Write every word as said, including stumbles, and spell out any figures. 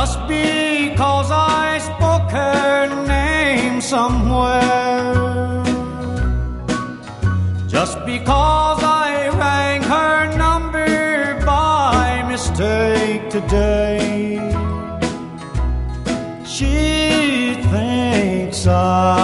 just because I spoke her name somewhere, just because I rang her number by mistake today. She thinks I